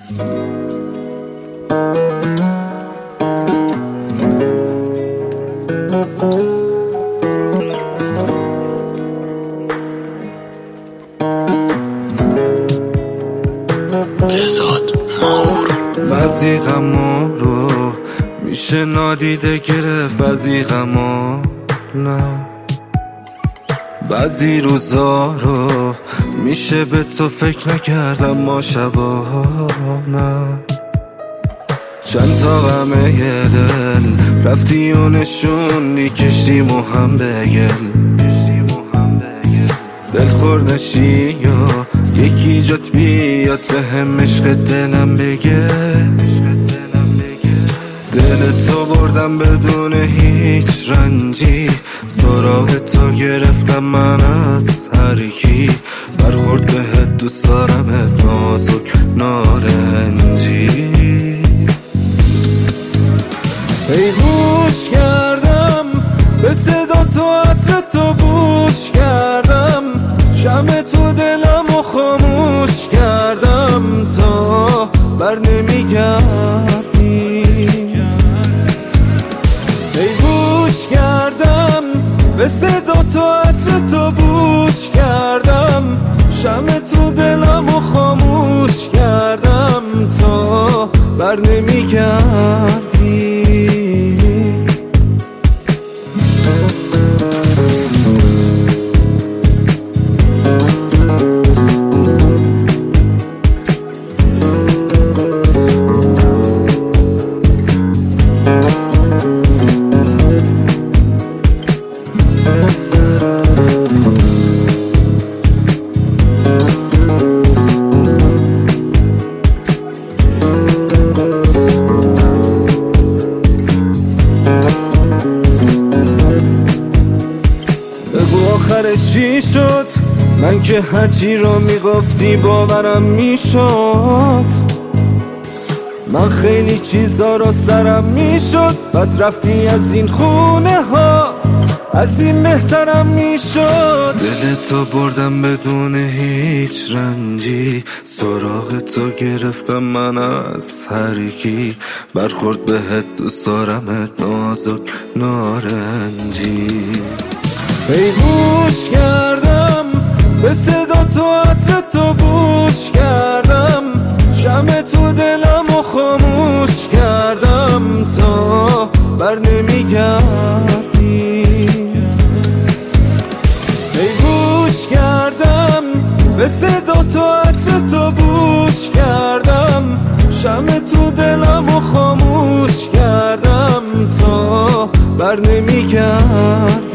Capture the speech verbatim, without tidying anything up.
بعضی غما رو میشه نادیده گرفت، بعضی غما نه. بعضی روزا رو میشه به تو فکر نکردم، ما شبا نه. چند تا غمه دل رفتی و نشونی، کشتیم و هم بگل دل خورنشی یا یکی جات بیاد به هم عشق دلم بگه. دل تو بردم بدون هیچ رنجی، سراغ تو گرفتم من از هر کی. برخورد بهت دوست دارمت نازک نارنجی. ای گوش کردم به صدا تو، عطر تو بوش کردم، شمع تو دلمو خاموش کردم تا بر نمیگردی. ای گوش کردم به صدا تو، عطر تو بوش کردم، شمع تو دلمو خاموش کردم تا بر نمیگردی. بگو آخرش چی شد؟ من که هرچی رو میگفتی باورم میشد. من خیلی چیزا رو سرم میشد، بعد رفتی از این خونه ها، از این بهترم میشد. دل تو بردم بدون هیچ رنجی، سراغ تو گرفتم من از هر کی. برخورد بهت دوست دارمت نازک نارنجی. ای گوش کردم به صدا تو، عطر تو بوش کردم، شمع تو دلمو خاموش کردم تا بر نمیگردی. ای گوش کردم به صدا تو، عطر تو بوش کردم، شمع تو دلمو خاموش کردم تا بر نمیگردی.